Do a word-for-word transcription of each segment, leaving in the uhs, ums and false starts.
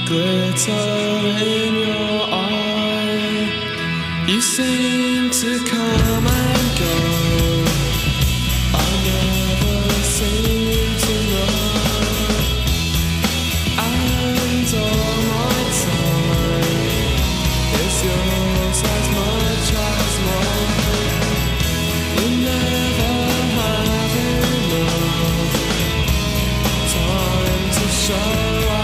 glitter in your eye. You seem to come and go. I never seem to know. And all my time is yours as much as mine. We never have enough time to show.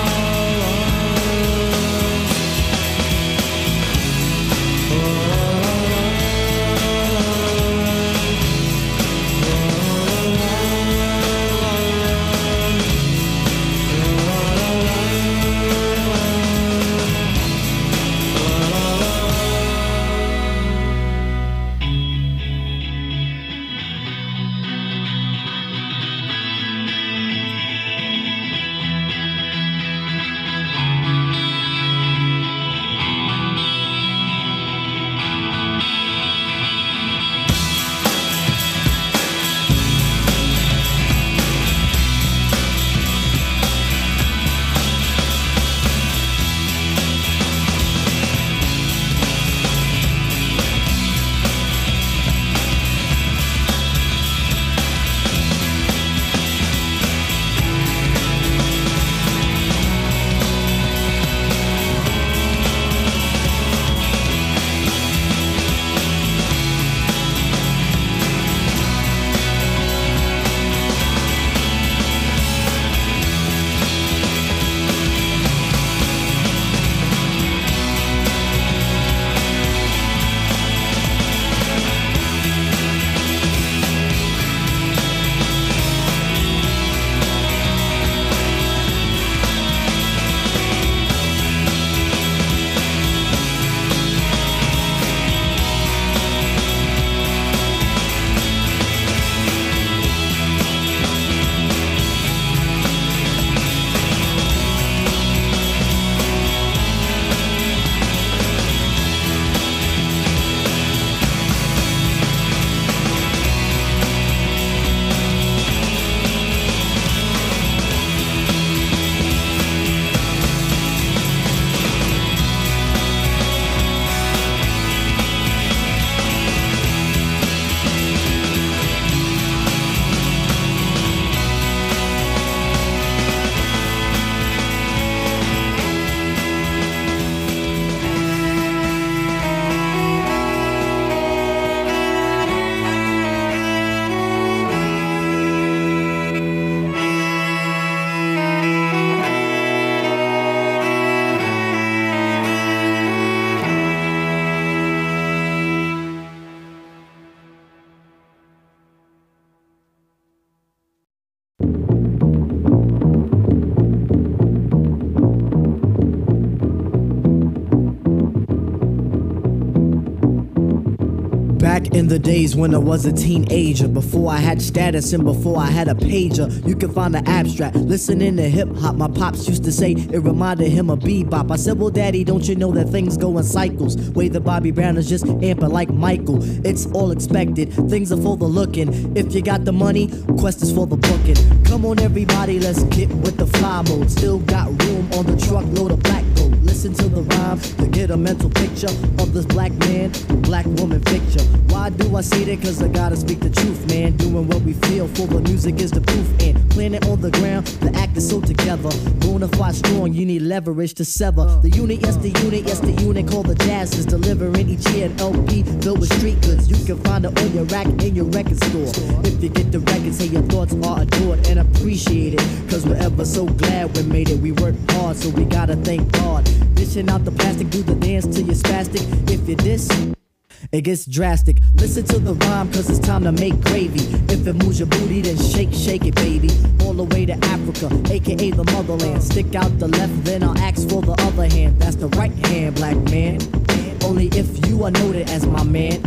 Back in the days when I was a teenager, before I had status and before I had a pager, you can find the abstract. Listening to hip hop, my pops used to say it reminded him of bebop. I said, well, daddy, don't you know that things go in cycles? Way that Bobby Brown is just amping like Michael. It's all expected, things are for the looking. If you got the money, quest is for the booking. Come on, everybody, let's get with the fly mode. Still got room on the truckload of black gold. Listen to the rhyme to get a mental picture of this black man, black woman picture. Why do I say that? Cause I gotta speak the truth, man. Doing what we feel for the music is the proof. And planning on the ground, the act is so together. Bonafide strong, you need leverage to sever. The unit, yes the unit, yes the unit called the Jazz is delivering each year an L P filled with street goods. You can find it on your rack in your record store. If you get the record, say your thoughts are adored and appreciated. Cause we're ever so glad we made it. We worked hard, so we gotta thank God. Dishing out the plastic, do the dance till you're spastic. If you diss, it gets drastic. Listen to the rhyme, cause it's time to make gravy. If it moves your booty, then shake, shake it, baby. All the way to Africa, aka the motherland. Stick out the left, then I'll ask for the other hand. That's the right hand, black man. Only if you are noted as my man.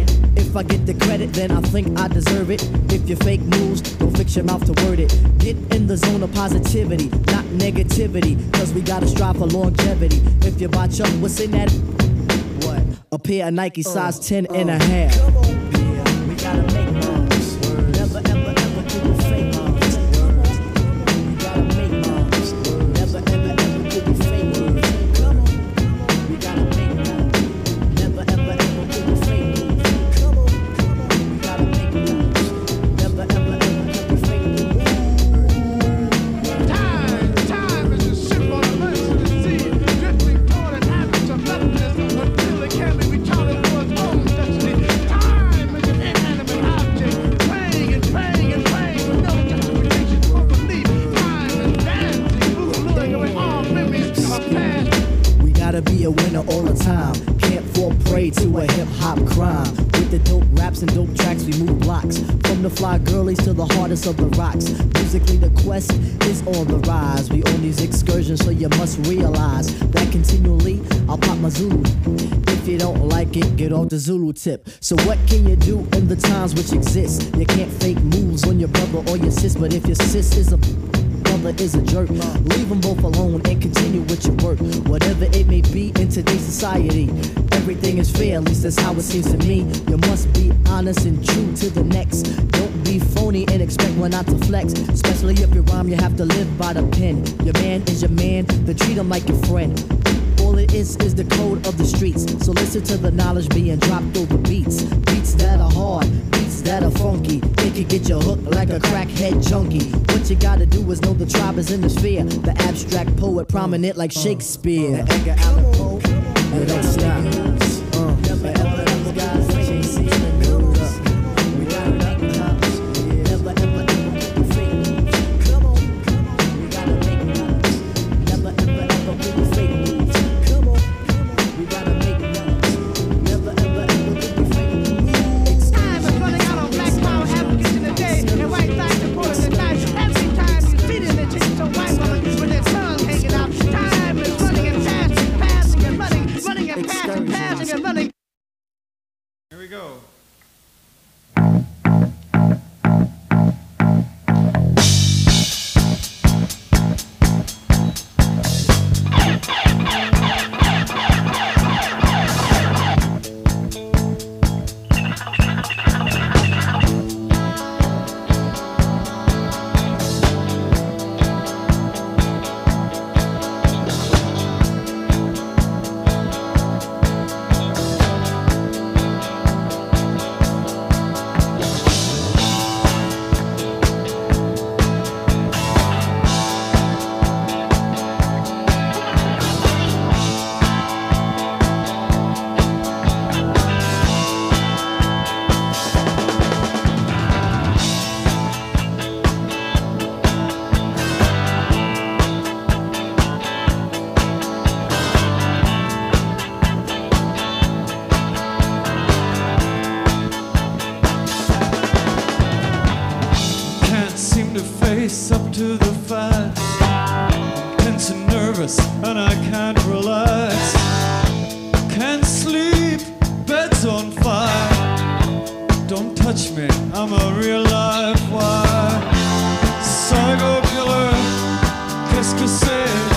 If I get the credit, then I think I deserve it. If you fake moves, don't fix your mouth to word it. Get in the zone of positivity, not negativity. Cause we gotta strive for longevity. If you botch up, what's in that? What? A pair of Nike size uh, ten uh, and a half. Come on, yeah, we gotta make moves. Never, ever, ever do the fake moves. We gotta make moves. Never, ever, ever do the fake moves. be a winner all the time. Can't fall prey to a hip hop crime. With the dope raps and dope tracks, we move blocks. From the fly girlies to the hardest of the rocks. Musically, the quest is on the rise. We on these excursions, so you must realize that continually I'll pop my Zulu. If you don't like it, get off the Zulu tip. So what can you do in the times which exist? You can't fake moves on your brother or your sis, but if your sis is a brother is a jerk, leave them both alone and continue with your work. Whatever it may be in today's society, everything is fair, at least that's how it seems to me. You must be honest and true to the next. Don't be phony and expect one not to flex. Especially if you rhyme, you have to live by the pen. Your man is your man, then treat him like your friend. All it is is the code of the streets. So listen to the knowledge being dropped over beats. Beats that are hard, beats that are funky. It could get you hooked like a crackhead junkie. What you gotta do is know the tribe is in the sphere. The abstract poet prominent like Shakespeare. The Edgar Allan Poe, you don't stop. Uh, never ever those guys ain't seen the news. We got nothing else. Never ever ever fake. Come on, we gotta make moves. Never ever ever with the fake moves. Come on, we gotta make moves. Never ever ever with the fake moves. Time is running out on black power advocates in the day, and white side supporters at night. Every time you see them, they take some white woman with their tongue hanging out. Time is running and passing, passing and running, running and passing, passing and running. Here we go. Up to the fight, tense and nervous, and I can't relax. Can't sleep, bed's on fire. Don't touch me, I'm a real live wire. Psycho killer, qu'est-ce que c'est?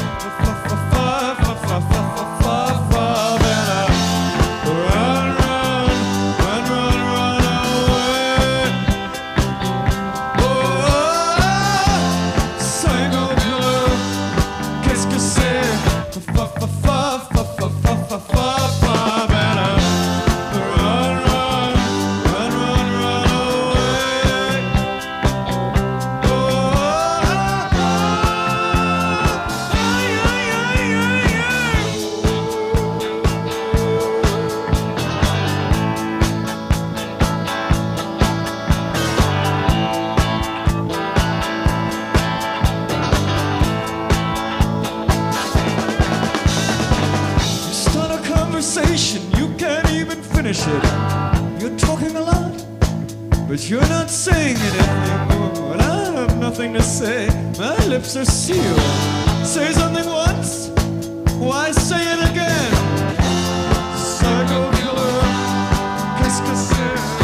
You can't even finish it. You're talking a lot, but you're not saying anything. When I have nothing to say, my lips are sealed. Say something once, why say it again? Psycho killer, qu'est-ce que c'est?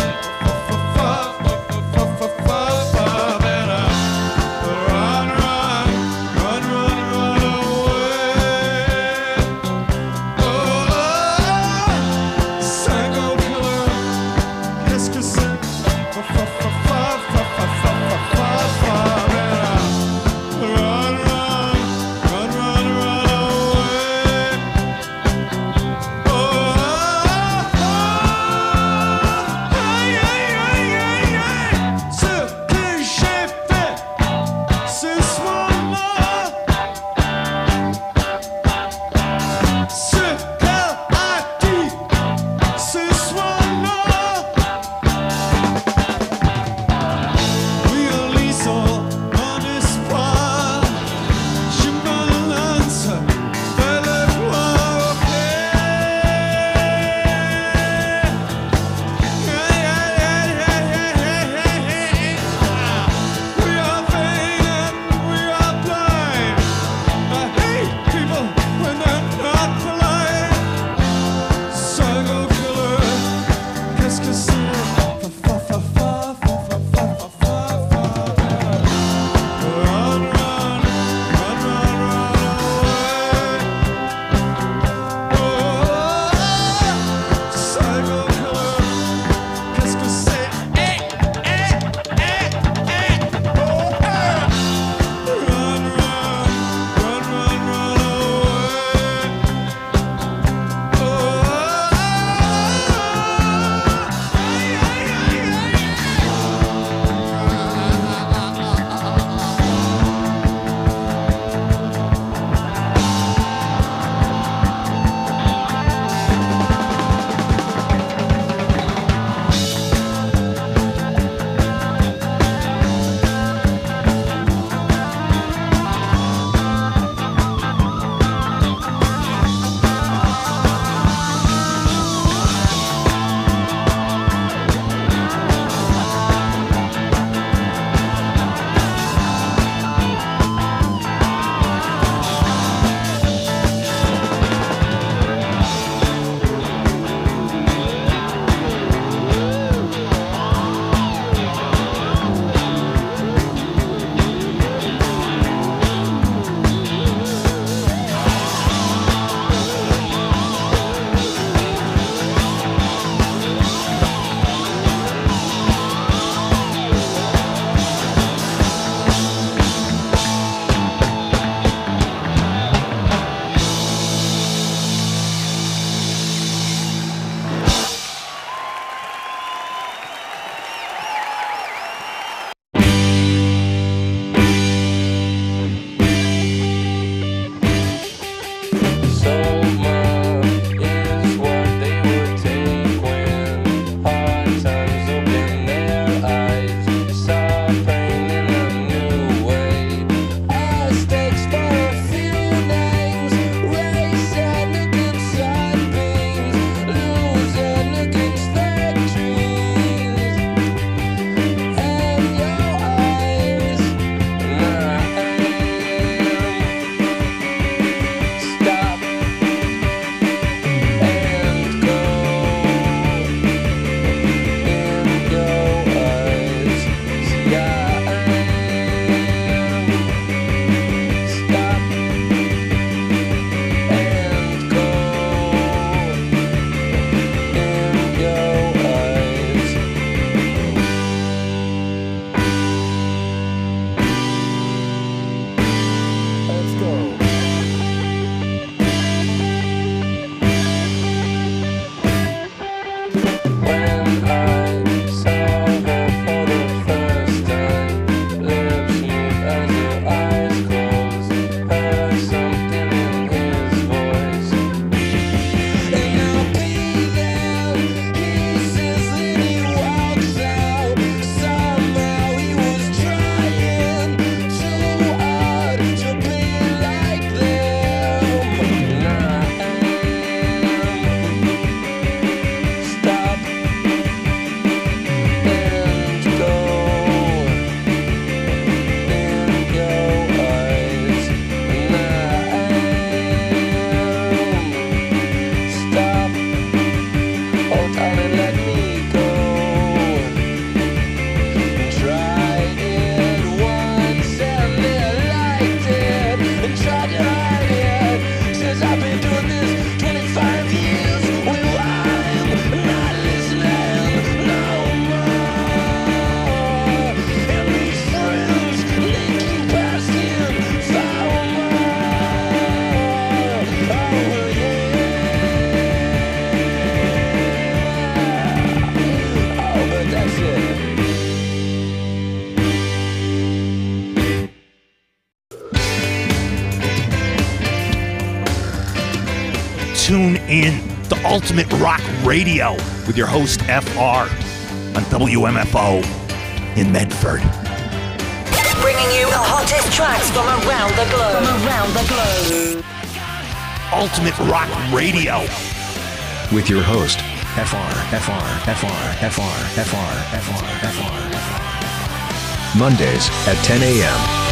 tune in to Ultimate Rock Radio with your host, F R, on W M F O in Medford. Bringing you the hottest tracks from around the globe. From around the globe. Ultimate Rock Radio with your host, F R, F R, F R, F R, F R, F R, F R, F R. Mondays at ten a.m.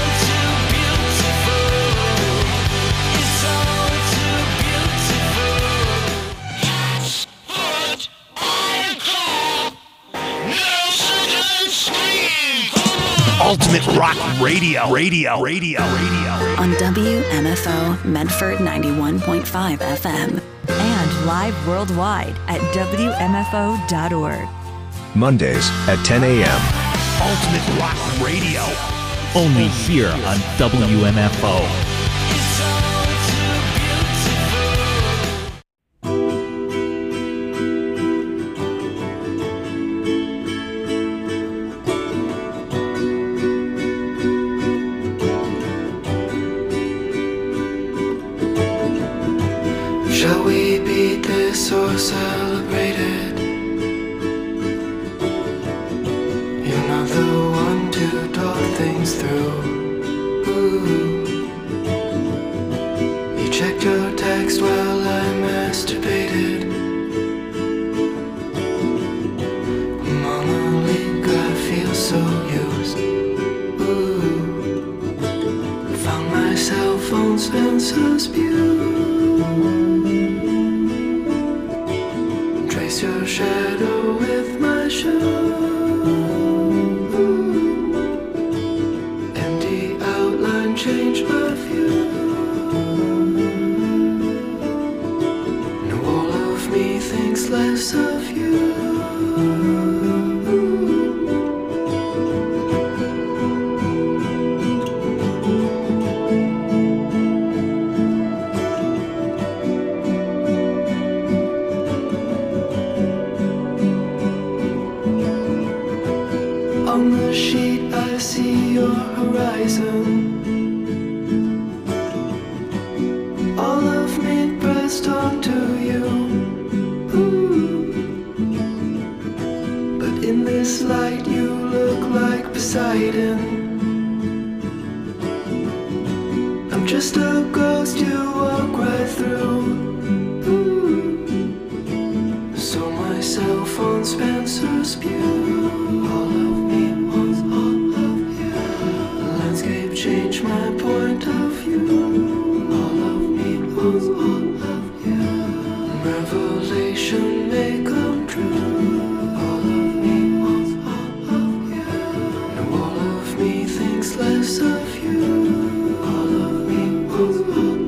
Ultimate Rock Radio, Radio, Radio, Radio. On W M F O Medford ninety-one point five F M. And live worldwide at W M F O dot org. Mondays at ten a.m. Ultimate Rock Radio. Only here on W M F O. Shall we beat this or celebrate it? You're not the one to talk things through. Ooh. You checked your text while I masturbated. Mama leak, I feel so used. Ooh. Found my cell phone Spencer's Spew. Trace your shadow with my shoe. Empty outline, change my view. Now all of me thinks less of you. On the sheet I see your horizon. All of me pressed onto you. Ooh. But in this light you look like Poseidon. I'm just a ghost you walk right through. Ooh. So my cell phone Spencer's Spew. All of me wants all of you. The landscape changed my point of view. All of me wants all of you. Revelation may come true. All of me wants all of you. Now all of me thinks less of you. All of me wants all of you.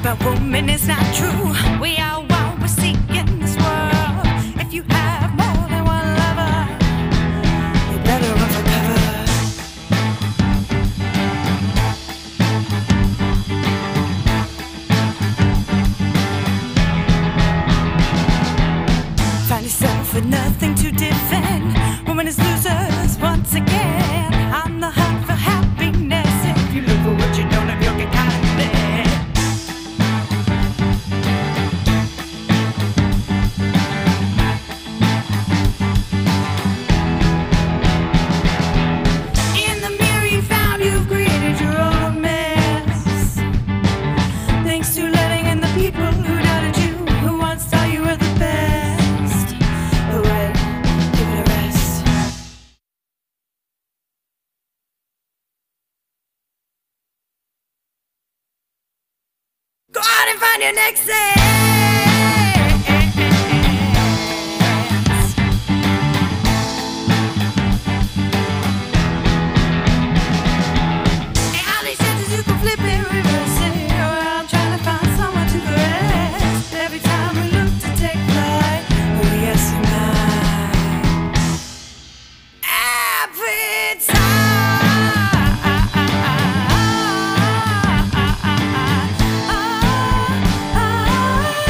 a woman is not true. We are what we seek in this world. If you have more than one lover, you better run for cover. Find yourself with nothing to defend. Woman is losers once again. On the hunt for happiness. If you look for what you don't have, you'll get caught in bed. In the mirror you found you've created your own mess. Thanks to letting in the people who doubted you, who once thought you were the best. But wait, give it a rest. Go out and find your next sex. And all these chances you can flip it, reverse it. Well, I'm trying to find someone to caress. Every time we look to take flight, oh yes you might. Every time.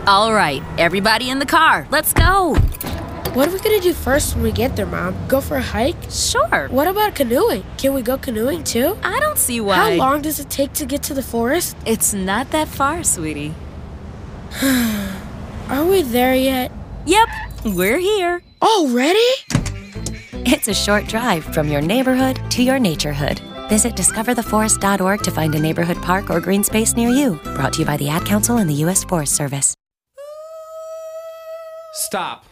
All right, everybody in the car, let's go. What are we gonna do first when we get there, Mom? Go for a hike? Sure. What about canoeing? Can we go canoeing too? I don't see why. How long does it take to get to the forest? It's not that far, sweetie. Are we there yet? Yep, we're here. Already? It's a short drive from your neighborhood to your naturehood. Visit discover the forest dot org to find a neighborhood park or green space near you. Brought to you by the Ad Council and the U S Forest Service. Stop.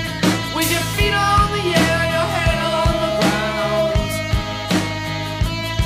With your feet on the air, your head on the ground.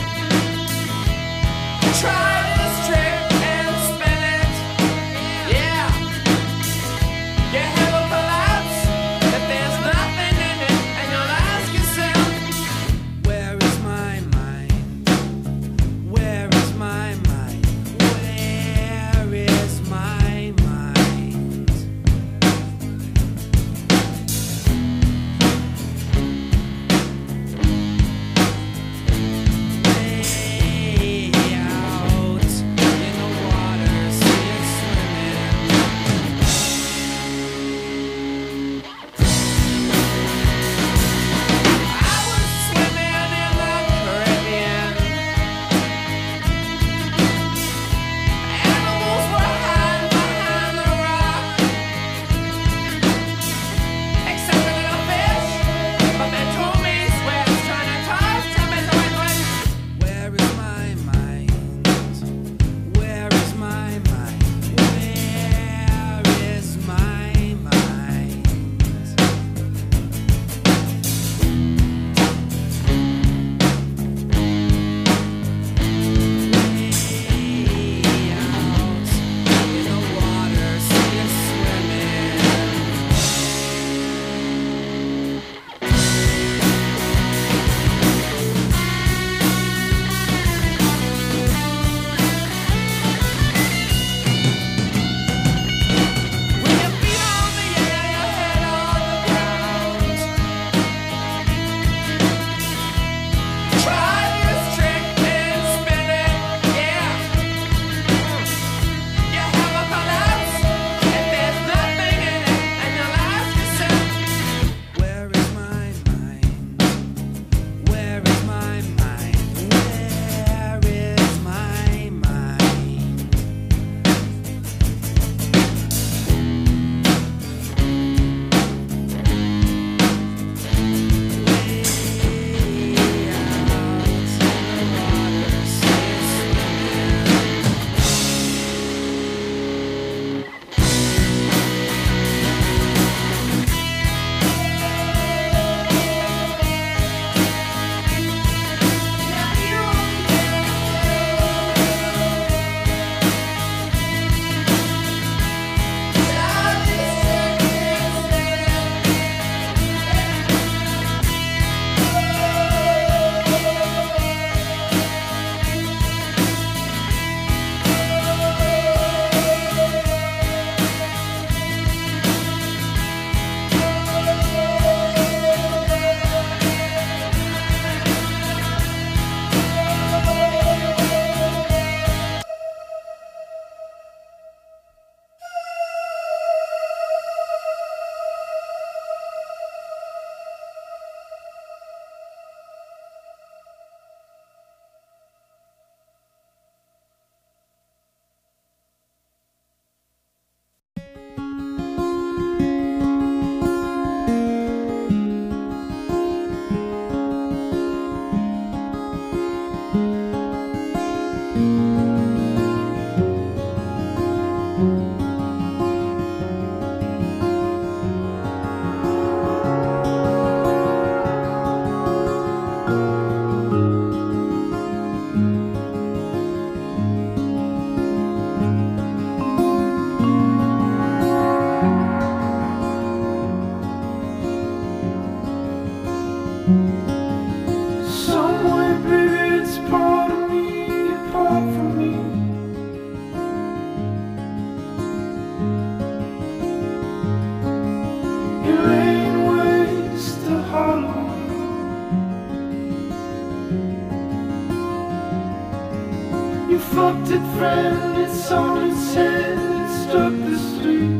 friend, it's on its head, it struck the street.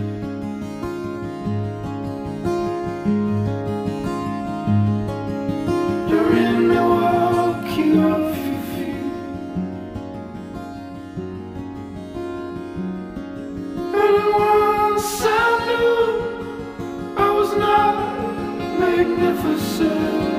You're in Milwaukee off your feet. And once I knew I was not magnificent.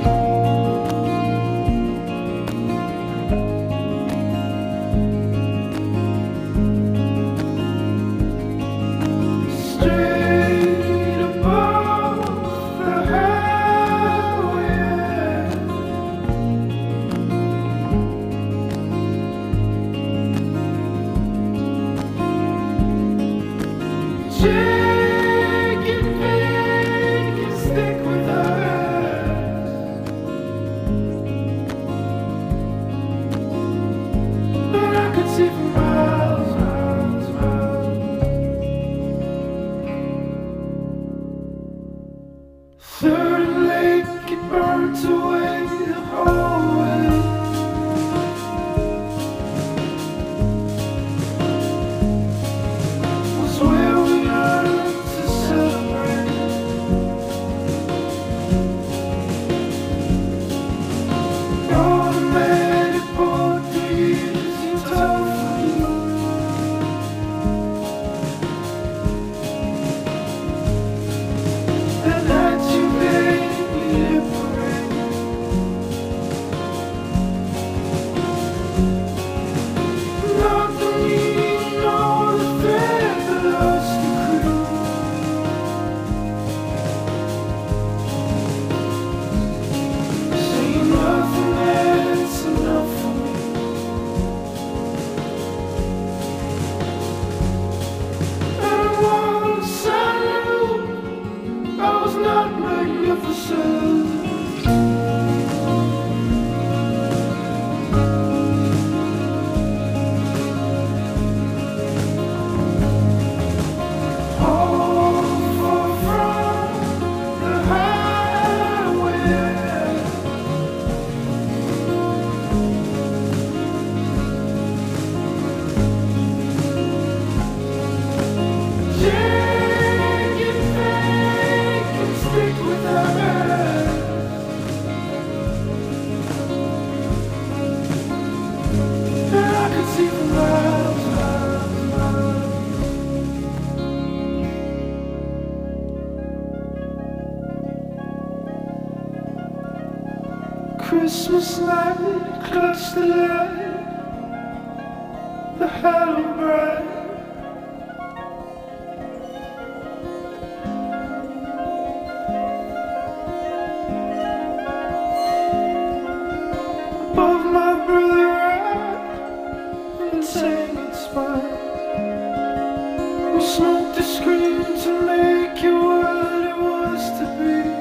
Christmas night, clutch the light, the hollow bright. Above my brother right, and saying it's fine. We smoked the screen to make it what it was to be.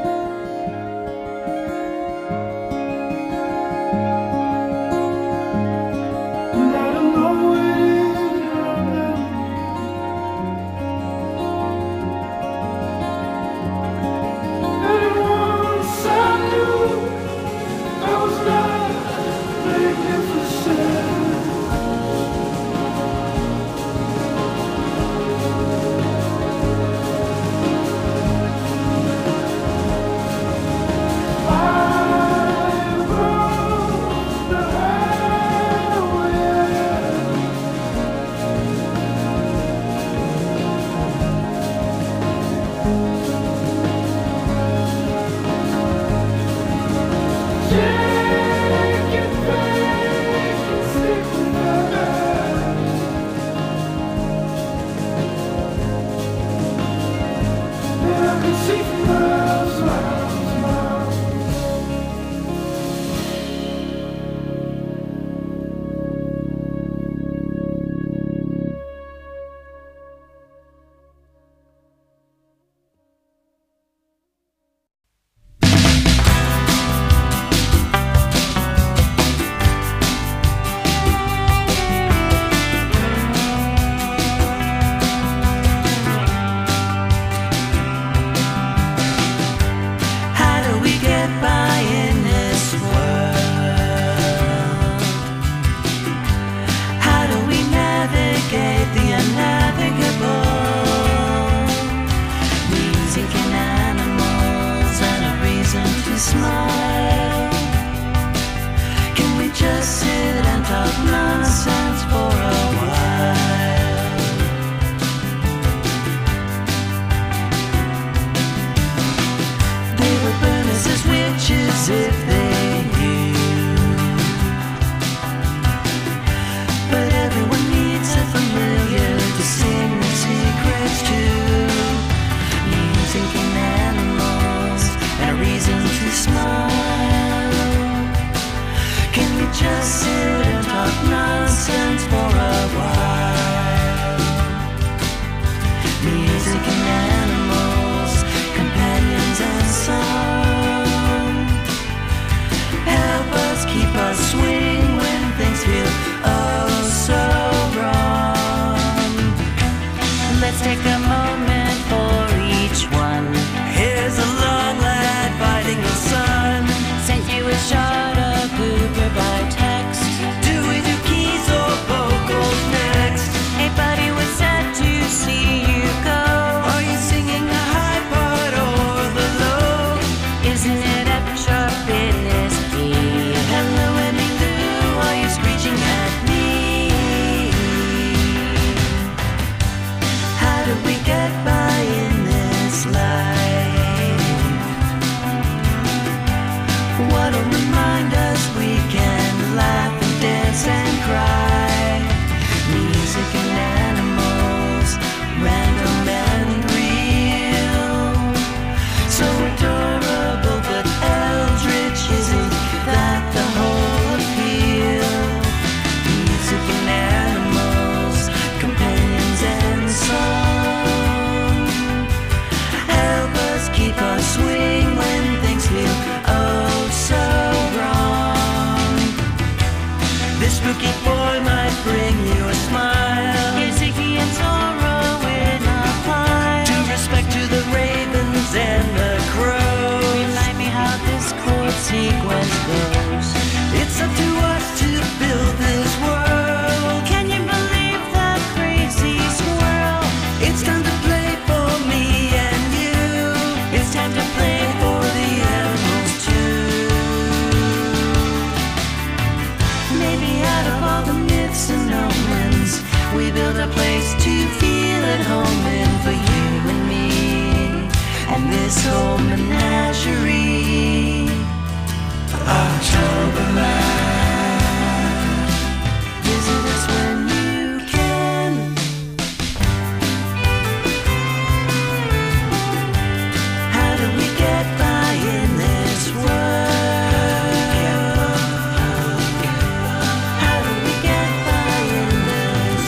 a place to feel at home in for you and me, and this whole menagerie. Octoberland. Visit us when you can. How do we get by in this world? How do we get by in this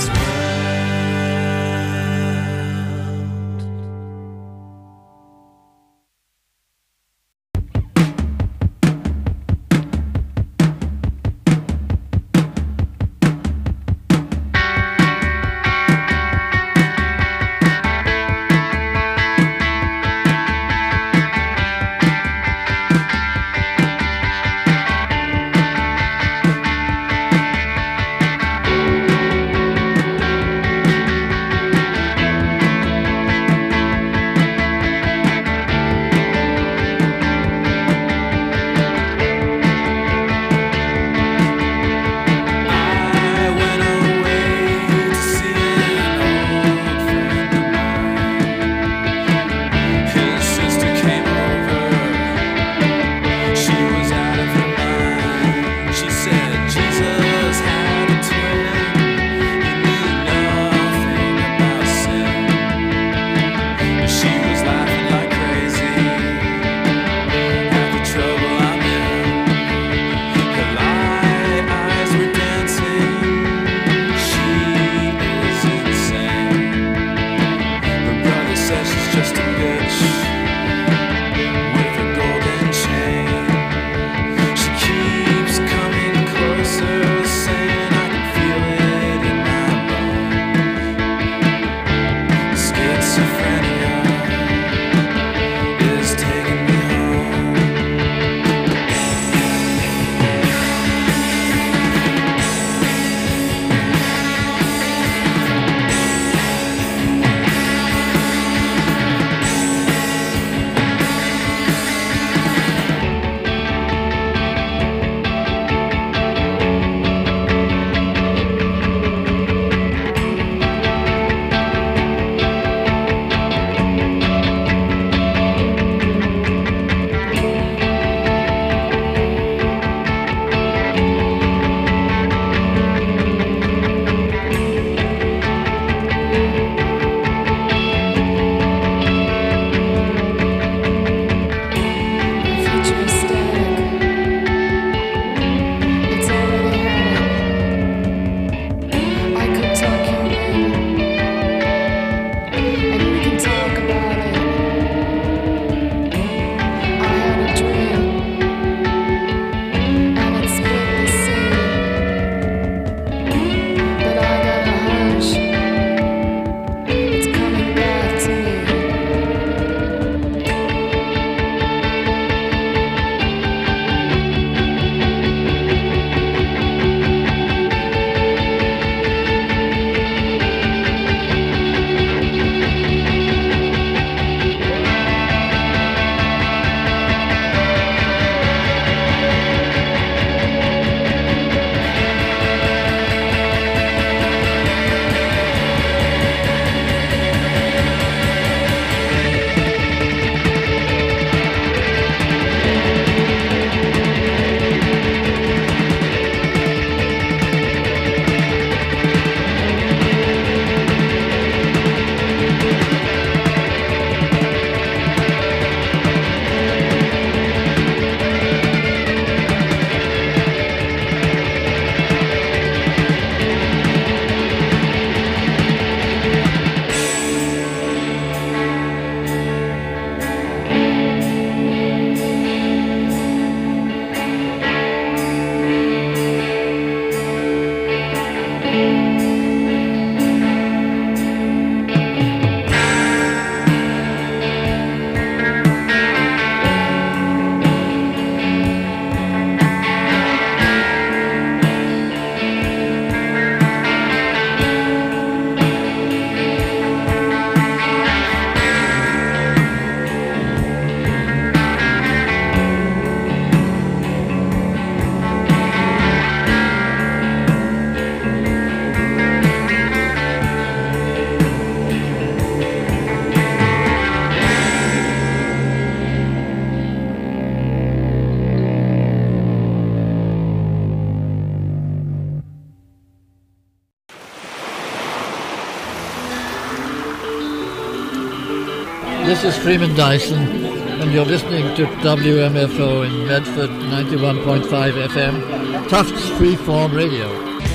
This is Freeman Dyson, and you're listening to W M F O in Medford, ninety-one point five F M, Tufts Freeform Radio.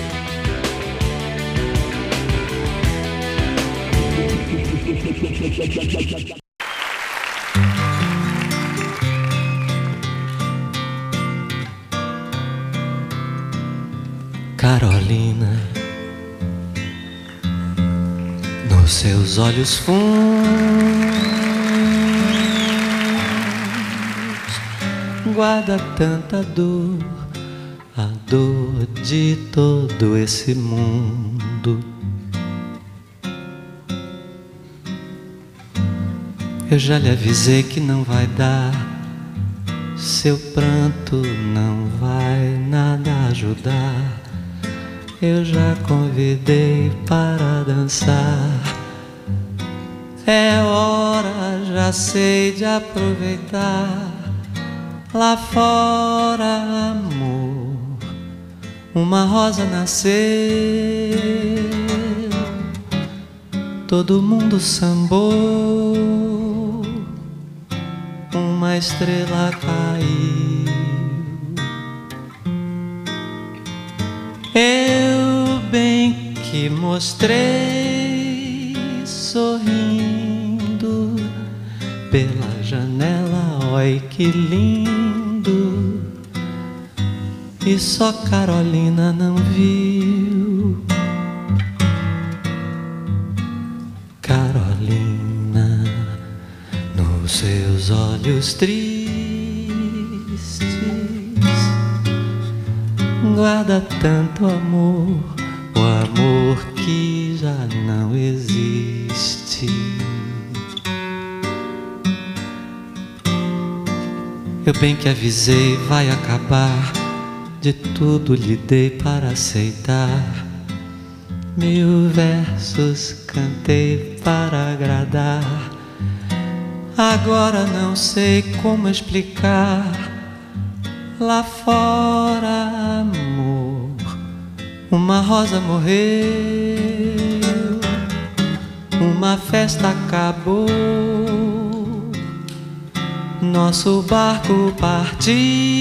Carolina, nos seus olhos fundos guarda tanta dor, a dor de todo esse mundo. Eu já lhe avisei que não vai dar, seu pranto não vai nada ajudar. Eu já convidei para dançar. É hora, já sei, de aproveitar. Lá fora, amor, uma rosa nasceu. Todo mundo sambou, uma estrela caiu. Eu bem que mostrei, sorrindo pela janela, oi que lindo. E só Carolina não viu. Carolina, nos seus olhos tristes guarda tanto amor, o amor que já não existe. Eu bem que avisei, vai acabar, de tudo lhe dei para aceitar. Mil versos cantei para agradar. Agora não sei como explicar. Lá fora, amor, uma rosa morreu, uma festa acabou, nosso barco partiu.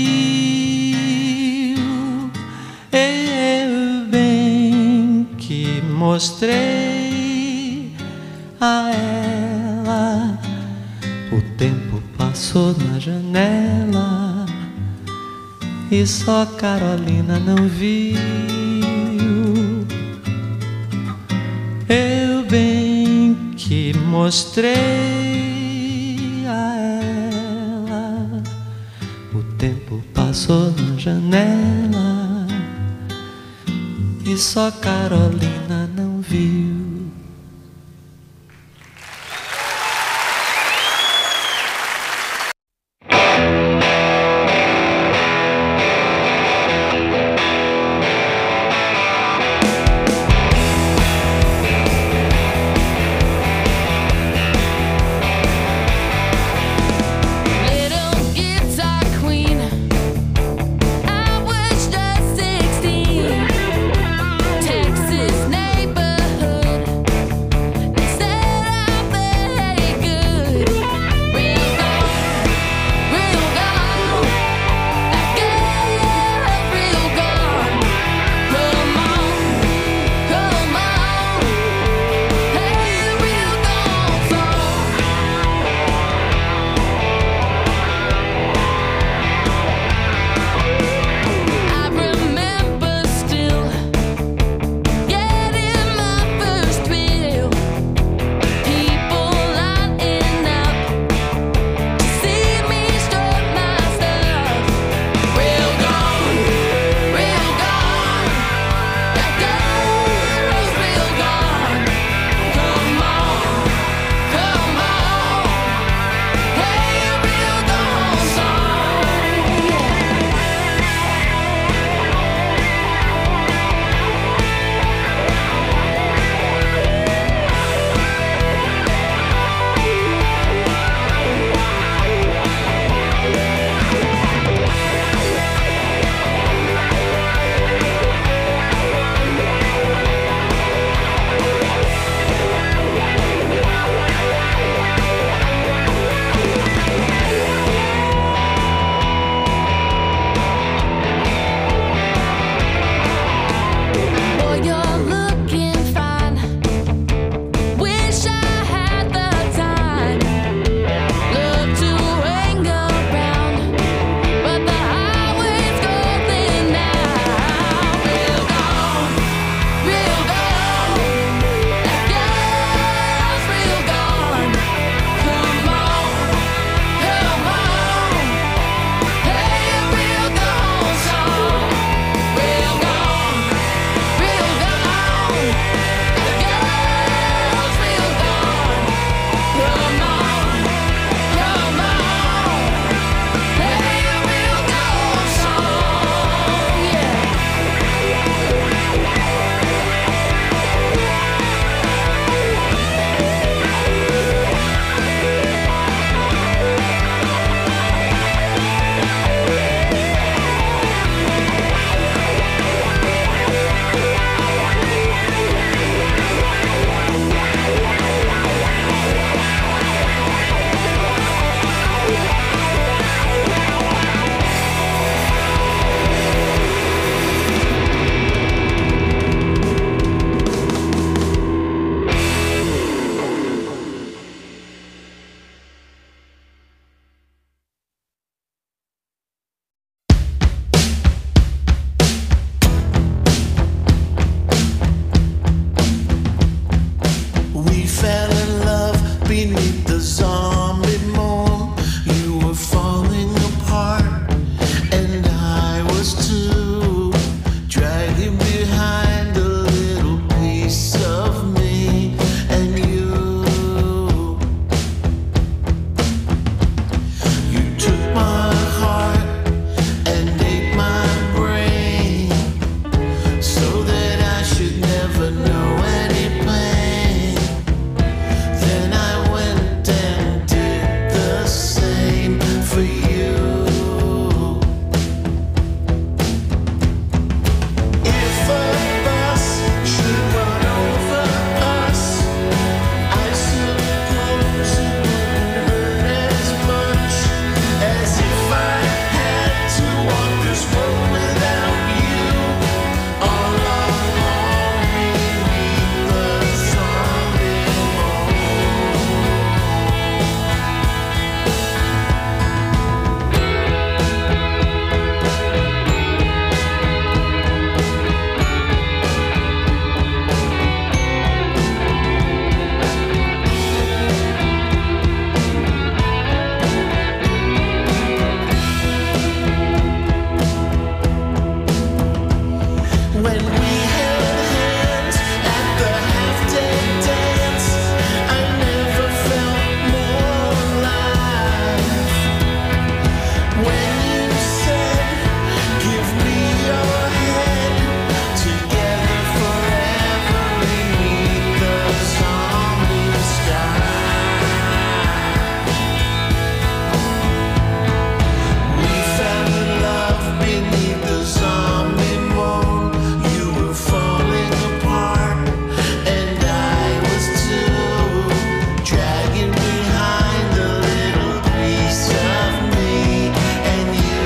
Eu bem que mostrei a ela, o tempo passou na janela. E só Carolina não viu. Eu bem que mostrei a ela, o tempo passou na janela. E só Carolina não viu. Texas neighborhood zombie moon. You were falling apart, and I was too, dragging behind a little piece of me and you. You took my heart and ate my brain, so that I should never know any pain. Then I went and did the same for you. If a bus should run over us, I suppose it wouldn't hurt as much as if I had to walk this road without you. All alone beneath the zombie When we held hands at the half-day dance, I never felt more alive. When you said, "Give me your head," together forever beneath the zombie sky. We fell in love beneath the zombie moon. You were falling apart, and I was too, dragging behind a little piece of me and you.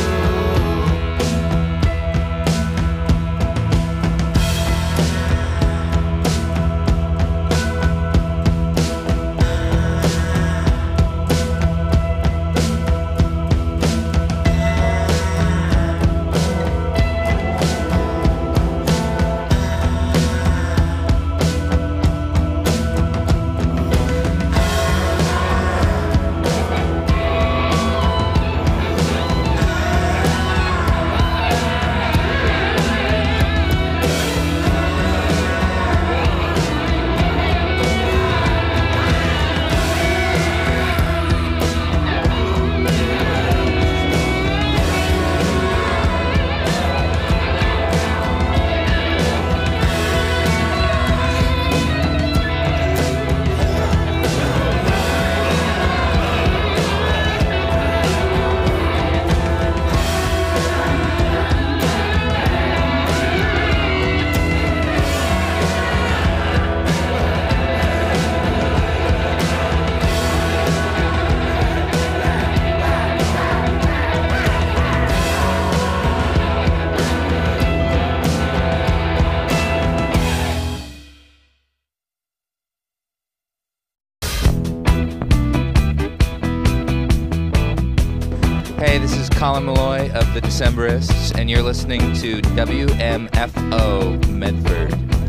Hey, this is Colin Malloy of the Decemberists, and you're listening to W M F O Medford